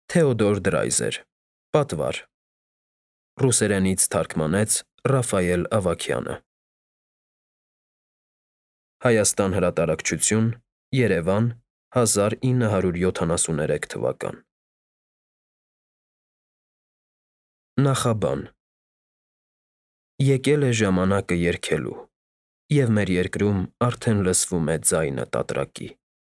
Թեոդոր Դրայզեր, Պատվար, ռուսերենից թարգմանեց Ռաֆայել Ավագյանը։ Հայաստան հրատարակչություն, Երևան, 1973 թվական։ Նախաբան։ Եկել է ժամանակը երգելու, և մեր երկրում արդեն լսվում է ձայնը տատրակի։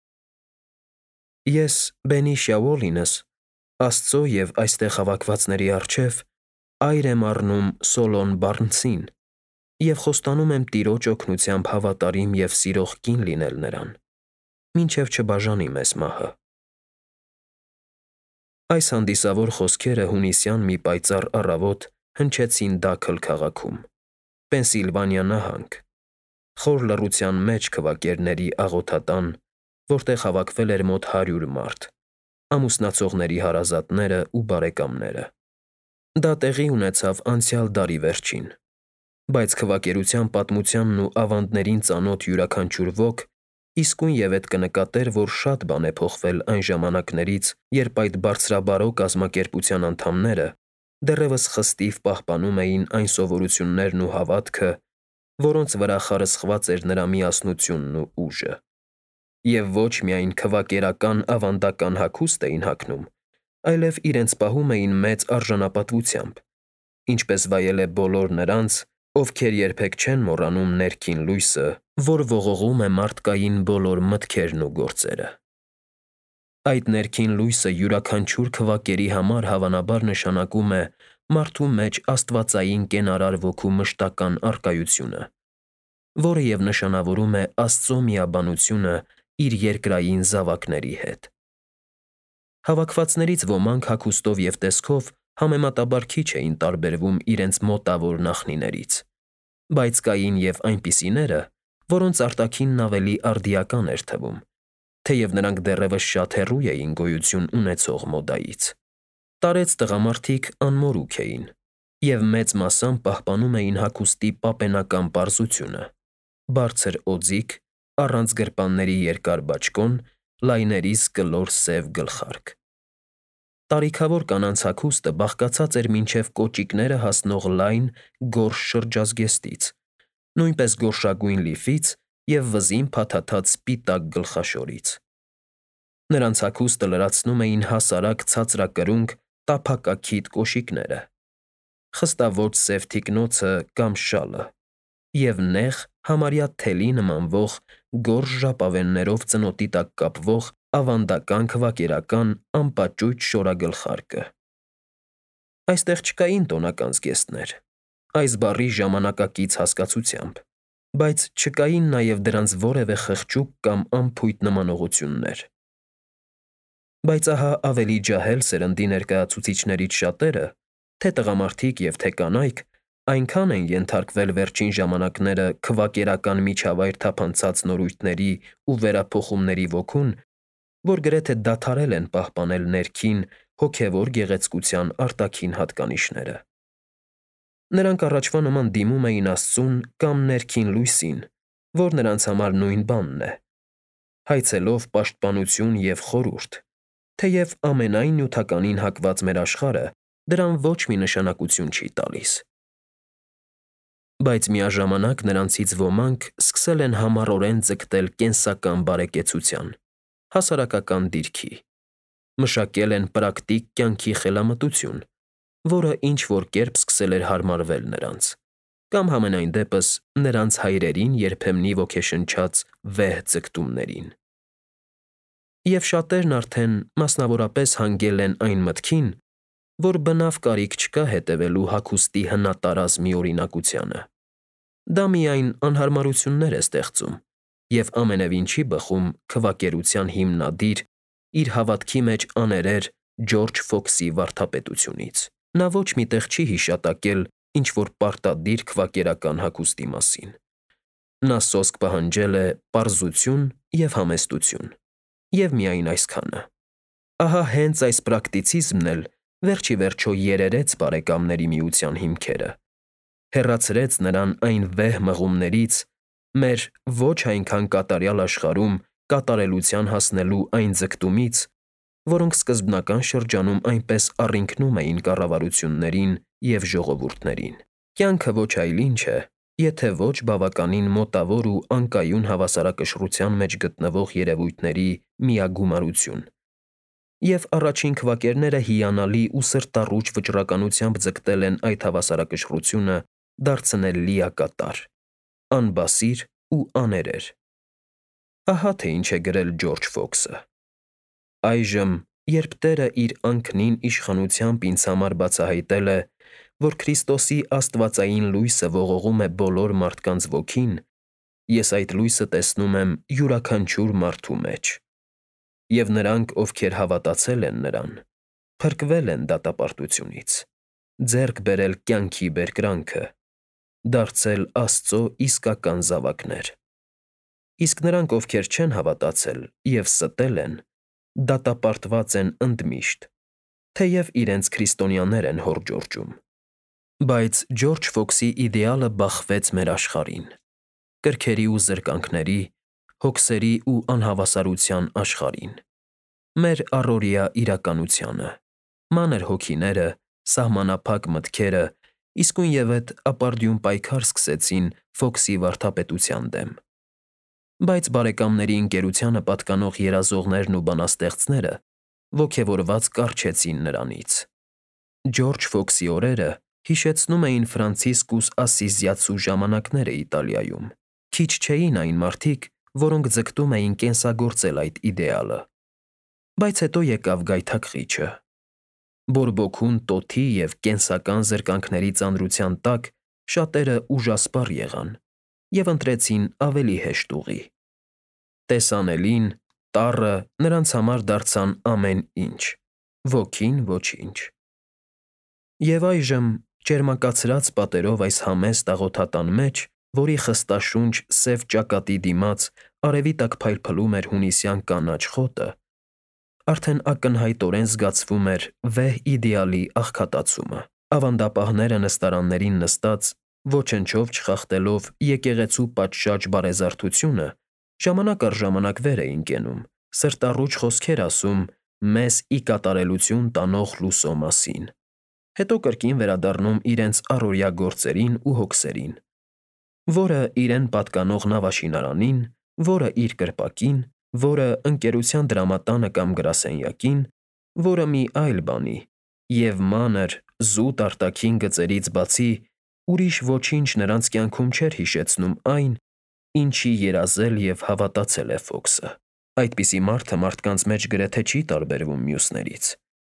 Ես Բենի Շաուոլինս, Աստծո և այստեղ հավաքվածների առջև այր եմ առնում Սոլոն Բարնսին և խոստանում եմ Տիրոջ օգնությամբ հավատարիմ և սիրող կին լինել նրան, մինչև չբաժանի մեզ մահը։ Այս հանդիսավոր խոսքերը հունիսյան մի պայծառ առավոտ հնչեցին Դաքլ քաղաքում, Պենսիլվանիա նահանգ, խոր լռության մեջ քվակերների աղոթատան, որտեղ հավաքվել էր մոտ 100 մարդ, ամուսնացողների հարազատները ու բարեկամները։ Դա տեղի ունեցավ անցյալ դարի վերջին, բայց քվակերության պատմությանն ու ավանդներին ծանոթ յուրաքանչյուր ոք իսկույնևեթ կնկատեր, որ շատ բան է փոխվել այն ժամանակներից, երբ այդ բարձրաբարո կազմակերպության անդամները դեռևս խստիվ պահպանում էին այն սովորություններն ու հավատքը, որոնց վրա խարսխված էր նրա միասնությունն ու ուժը։ Եվ ոչ միայն քվակերական ավանդական հագուստ էին հագնում, այլև իրենց պահում էին մեծ արժանապատվությամբ, ինչպես վայել է բոլոր նրանց, ովքեր երբեք չեն մոռանում ներքին լույսը, որ ողողում է մարդկային բոլոր մտքերն ու գործերը։ Այդ ներքին լույսը յուրաքանչյուր քվակերի համար հավանաբար նշանակում է մարդու մեջ աստվածային կենարար ոգու մշտական առկայությունը, որը և նշանավորում է Աստծո միաբանությունը իր երկրային զավակների հետ։ Հավաքվածներից ոմանք հագուստով և տեսքով համեմատաբար քիչ էին տարբերվում իրենց մոտավոր նախնիներից, բայց կային և այնպիսիները, որոնց արտաքինն ավելի արդիական էր թվում, թեև նրանք դեռևս շատ հեռու էին գոյություն ունեցող մոդայից։ Տարեց տղամարդիկ անմորուք էին և մեծ մասամբ պահպանում էին հագուստի պապենական պարզությունը՝ բարձր օձիք, առանց գրպանների երկար բաճկոն, լայներիս կլոր սև գլխարկ։ Տարիքավոր կանանց հագուստը բաղկացած էր մինչև կոճիկները հասնող լայն, գորշ շրջազգեստից, նույնպես գորշագույն լիֆից և վզին փաթաթած սպիտակ գլխաշորից։ Նրանց հագուստը լրացնում էին հասարակ ցածրակրունկ տափակաքիթ կոշիկները, խստաոճ սև թիկնոցը կամ շալը և նեղ, համարյա թելի նմանվող գորշ ժապավեններով ծնոտի տակ կապվող ավանդական քվակերական անպաճույճ շորագլխարկը։ Այստեղ չկային տոնական զգեստներ, այս բառի ժամանակակից հասկացությամբ, բայց չկային նաև դրանց որևէ խղճուկ կամ անփույթ նմանողություններ։ Բայց ահա ավելի ջահել սերնդի ներկայացուցիչներից շատերը, թե տղամարդիկ և թե կանայք, այնքան են ենթարկվել վերջին ժամանակները քվակերական միջավայր թափանցած նորույթների ու վերափոխումների ոգուն, որ գրեթե դադարել են պահպանել ներքին, հոգևոր գեղեցկության արտաքին հատկանիշները։ Նրանք առաջվա նման դիմում էին Աստծուն կամ ներքին լույսին, որ նրանց համար նույն բանն է, հայցելով պաշտպանություն և խորհուրդ, թեև ամենայն նյութականին հակված մեր աշխարհը դրան ոչ մի նշանակություն չի տալիս։ Բայց միաժամանակ նրանցից ոմանք սկսել են համառորեն ձգտել կենսական բարեկեցության, հասարակական դիրքի, մշակել են պրակտիկ կյանքի խելամտություն, որը ինչ-որ կերպ սկսել էր հարմարվել նրանց, կամ համենայն դեպս նրանց հայրերին երբեմնի ոգեշնչած վեհ ձգտումներին։ Եվ շատերն արդեն մասնավորապես հանգել են այն մտքին, որ բնավ կարիք չկա հետևելու հագուստի հնատարած միօրինակությանը։ Դա միայն անհարմարություններ է ստեղծում և ամենևին չի բխում քվակերության հիմնադիր, իր հավատքի մեջ աներեր Ջորջ Ֆոքսի վարդապետությունից։ Նա ոչ մի տեղ չի հիշատակել ինչ-որ պարտադիր քվակերական հագուստի մասին։ Նա սոսկ պահանջել է պարզություն և համեստություն, և միայն այսքանը։ Ահա հենց այս պրակտիցիզմն էլ վերջ ի վերջո երերեց Բարեկամների միության հիմքերը, հեռացրեց նրան այն վեհ մղումներից, մեր ոչ այնքան կատարյալ աշխարհում կատարելության հասնելու այն ձգտումից, որոնք սկզբնական շրջանում այնպես առինքնում էին կառավարություններին և ժողովուրդներին։ Կյանքը ոչ այլ ինչ է, եթե ոչ բավականին մոտավոր ու անկայուն հավասարակշռության մեջ գտնվող երևույթների միագումարություն, և առաջին քվակերները հիանալի ու սրտառուչ վճռականությամբ ձգտել են այդ հավասարակշռությունը դարձնել լիակատար, անբասիր ու աներեր։ Ահա թե ինչ է գրել Ջորջ Ֆոքսը. «Այժմ, երբ Տերը իր անքնին իշխանությամբ ինձ համար բացահայտել է, որ Քրիստոսի աստվածային լույսը ողողում է բոլոր մարդկանց ոգին, ես այդ լույսը տեսնում եմ յուրաքանչյուր մարդու մեջ։ Եվ նրանք, ովքեր հավատացել են նրան, փրկվել են դատապարտությունից, ձեռք բերել կյանքի բերկրանքը, դարձել Աստծո իսկական զավակներ։ Իսկ նրանք, ովքեր չեն հավատացել և ստել են, դատապարտված են ընդմիշտ, թեև իրենց քրիստոնյաներ են հորդորճում»։ Բայց Ջորջ Ֆոքսի իդեալը բախվեց մեր աշխարհին, կրքերի ու զրկանքների, հոգսերի ու անհավասարության աշխարհին, մեր առօրյա իրականությանը, մանր հոգիները, սահմանափակ մտքերը իսկույնևեթ ապարդյուն պայքար սկսեցին Ֆոքսի վարդապետության դեմ։ Բայց բարեկամների ընկերությանը պատկանող երազողներն ու բանաստեղծները ոգևորված կառչեցին նրանից։ Ջորջ Ֆոքսի օրերը հիշեցնում էին Ֆրանցիսկուս Ասսիզիացու ժամանակները Իտալիայում։ Քիչ չէին այն մարդիկ, որոնք ձգտում էին կենսագործել այդ իդեալը։ Բայց հետո եկավ գայթակղիչը։ Բորբոքուն տոթի և կենսական զրկանքների ծանրության տակ շատերը ուժասպառ եղան և ընտրեցին ավելի հեշտ ուղի։ Տեսանելին, տառը նրանց համար դարձան ամեն ինչ, ոգին ոչինչ։ Եվ այժմ, ճերմակացրած պատերով այս համեստ աղոթատան մեջ, որի խստաշունչ սև ճակատի դիմաց արևի տակ փայլփլում էր հունիսյան կանաչ խոտը, արդեն ակնհայտորեն զգացվում էր վեհ իդեալի աղքատացումը։ Ավանդապահները նստարաններին նստած, ոչնչով չխախտելով եկեղեցու պատշաճ բարեզարդությունը, ժամանակ առ ժամանակ վեր էին կենում, սրտառուչ խոսքեր ասում մեզ ի կատարելություն տանող լուսո մասին, հետո կրկին վերադառնում իրենց առօրյա գործերին ու հոգսերին, որը իրեն պատկանող նավաշինարանին, որը իր կրպակին, որը ընկերության դրամատանը կամ գրասենյակին, որը մի այլ բանի, և մանր, զուտ արտաքին գծերից բացի ուրիշ ոչինչ նրանց կյանքում չէր հիշեցնում այն, ինչի երազել և հավատացել է Ֆոքսը։ Այդպիսի մարդը մարդկանց մեջ գրեթե չի տարբերվում մյուսներից։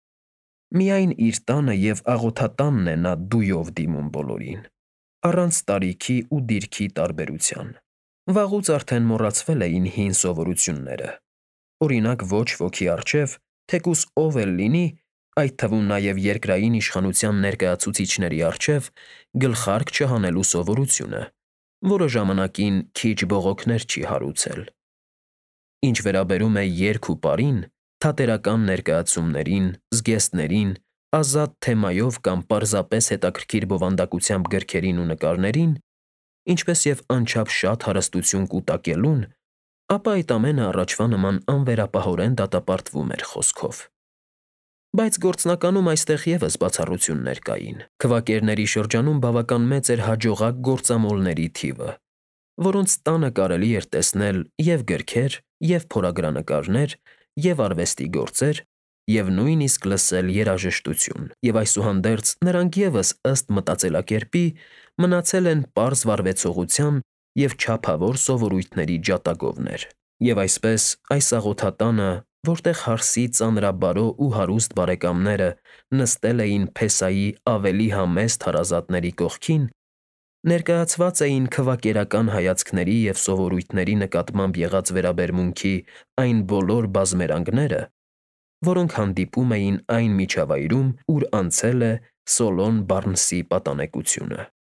Միայն իր տանը և աղոթատանն է նա դույով դիմում բոլորին, առանց տարիքի ու դիրքի տարբերության։ Վաղուց արդեն մոռացվել էին հին սովորությունները։ Օրինակ, ոչ ոքի առջև, թեկուզ ով էլ լինի, այդ թվում նաև երկրային իշխանության ներկայացուցիչների առջև, գլխարկ չհանելու սովորությունը, որը ժամանակին քիչ բողոքներ չի հարուցել։ Ինչ վերաբերում է երգ ու պարին, թատերական ներկայացումներին, զգեստներին, ազատ թեմայով կամ պարզապես հետաքրքիր բովանդակությամբ գրքերին ու նկարներին, ինչպես և անչափ շատ հարստություն կուտակելուն, ապա այդ ամենը առաջվա նման անվերապահորեն դատապարտվում էր խոսքով։ Բայց գործնականում այստեղ ևս բացառություններ կային։ Քվակերների շրջանում բավական մեծ էր հաջողակ գործամոլների թիվը, որոնց տանը կարելի էր տեսնել և գրքեր, և փորագրանկարներ, և արվեստի գործեր, և նույնիսկ լսել երաժշտություն, և այսուհանդերձ նրանք ևս, ըստ մտածելակերպի, մնացել են պարզ վարվեցողության և չափավոր սովորույթների ջատագովներ։ Եվ այսպես, այս աղոթատանը, որտեղ հարսի ծանրաբարո ու հարուստ բարեկամները նստել էին փեսայի ավելի համեստ հարազատների կողքին, ներկայացված էին քվակերական հայացքների և սովորույթների նկատմամբ եղած վերաբերմունքի այն բոլոր բազմերանգները, որոնք հանդիպում էին այն միջավայրում, ուր անցել է Սոլոն Բարնսի պատանեկությունը։